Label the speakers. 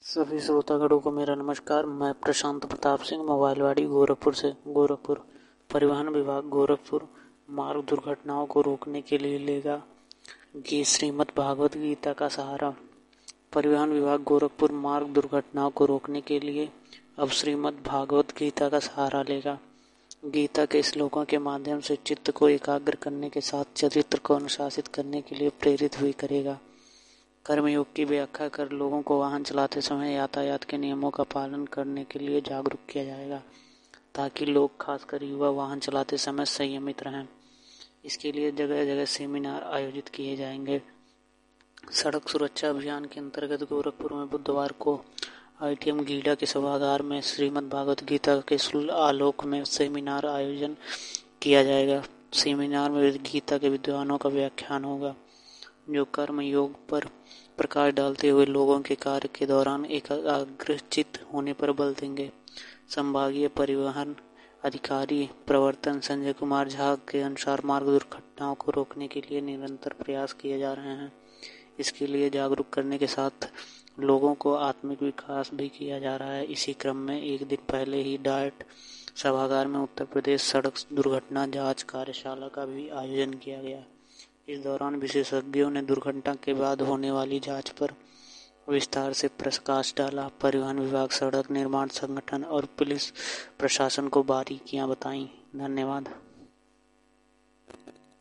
Speaker 1: सभी श्रोतागणों को मेरा नमस्कार। मैं प्रशांत प्रताप सिंह मोबाइलवाड़ी गोरखपुर से। परिवहन विभाग गोरखपुर मार्ग दुर्घटनाओं को रोकने के लिए लेगा श्रीमद् भागवत गीता का सहारा। परिवहन विभाग गोरखपुर मार्ग दुर्घटनाओं को रोकने के लिए अब श्रीमद् भागवत गीता का सहारा लेगा। गीता के श्लोकों के माध्यम से चित्त को एकाग्र करने के साथ चरित्र को अनुशासित करने के लिए प्रेरित भी करेगा। कर्मयोग की व्याख्या कर लोगों को वाहन चलाते समय यातायात के नियमों का पालन करने के लिए जागरूक किया जाएगा, ताकि लोग, खासकर युवा, वाहन चलाते समय संयमित रहें। इसके लिए जगह जगह सेमिनार आयोजित किए जाएंगे। सड़क सुरक्षा अभियान के अंतर्गत गोरखपुर में बुधवार को ITM गीडा के सभागार में श्रीमद् भागवत गीता के आलोक में सेमिनार आयोजन किया जाएगा। सेमिनार में गीता के विद्वानों का व्याख्यान होगा, जो कर्म योग पर प्रकाश डालते हुए लोगों के कार्य के दौरान एकाग्रचित्त होने पर बल देंगे। संभागीय परिवहन अधिकारी प्रवर्तन संजय कुमार झा के अनुसार मार्ग दुर्घटनाओं को रोकने के लिए निरंतर प्रयास किए जा रहे हैं। इसके लिए जागरूक करने के साथ लोगों को आत्मिक विकास भी किया जा रहा है। इसी क्रम में एक दिन पहले ही डाइट सभागार में उत्तर प्रदेश सड़क दुर्घटना जांच कार्यशाला का भी आयोजन किया गया। इस दौरान विशेषज्ञों ने दुर्घटना के बाद होने वाली जांच पर विस्तार से प्रकाश डाला। परिवहन विभाग, सड़क निर्माण संगठन और पुलिस प्रशासन को बारीकियां बताईं। धन्यवाद।